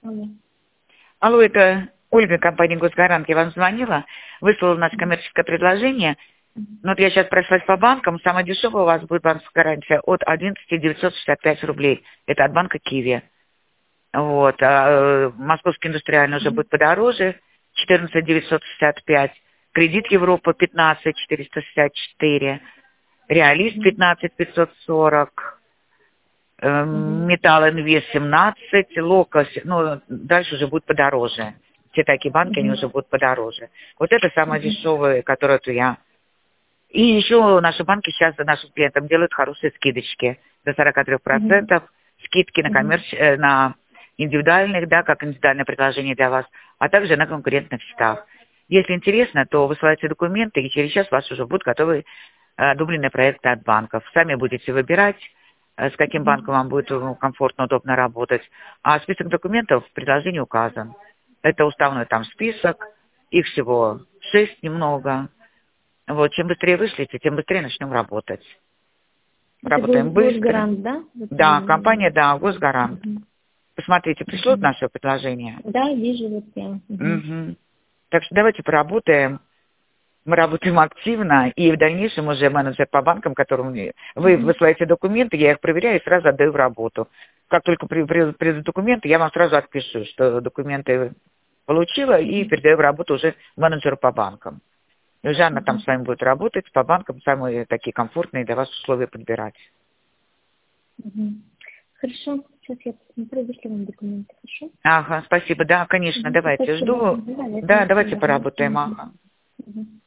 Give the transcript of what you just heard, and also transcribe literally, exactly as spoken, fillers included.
Алло. Алло, это Ольга, компания «Госгарант». Я вам звонила, выслала наше коммерческое предложение. Ну, вот я сейчас прошлась по банкам. Самая дешевая у вас будет банковская гарантия от одиннадцати тысяч девятисот шестидесяти пяти рублей. Это от банка Киви. Вот. А Московский индустриальный уже будет подороже. четырнадцать тысяч девятьсот шестьдесят пять. Кредит Европа пятнадцать тысяч четыреста шестьдесят четыре. Реалист пятнадцать тысяч пятьсот сорок. Металл Инвест семнадцать. Локос. Ну, дальше уже будет подороже. Все такие банки, они уже будут подороже. Вот это самые дешевые, которые вот я... И еще наши банки сейчас нашим клиентам делают хорошие скидочки до сорока трёх процентов, mm-hmm. скидки на, коммерч... на индивидуальных, да, как индивидуальное предложение для вас, а также на конкурентных счетах. Если интересно, то высылайте документы, и через час у вас уже будут готовы одобренные проекты от банков. Сами будете выбирать, с каким банком вам будет комфортно, удобно работать. А список документов в предложении указан. Это уставной там список, их всего шесть немного. Вот, чем быстрее вышлите, тем быстрее начнем работать. Это Работаем быстро. Госгарант, да? Да, компания, да, Госгарант. Угу. Посмотрите, пришло Угу. наше предложение? Да, вижу вот я. Угу. Угу. Так что давайте поработаем. Мы работаем активно, и в дальнейшем уже менеджер по банкам, которому вы Угу. высылаете документы, я их проверяю и сразу отдаю в работу. Как только придут документы, я вам сразу отпишу, что документы получила, и передаю в работу уже менеджеру по банкам. И уже она там с вами будет работать, по банкам самые такие комфортные для вас условия подбирать. Угу. Хорошо, сейчас я посмотрю, вышлю вам документы, хорошо? Ага, спасибо, да, конечно, Угу. давайте, Спасибо. жду. Угу. Да, давайте поработаем, ага. Угу.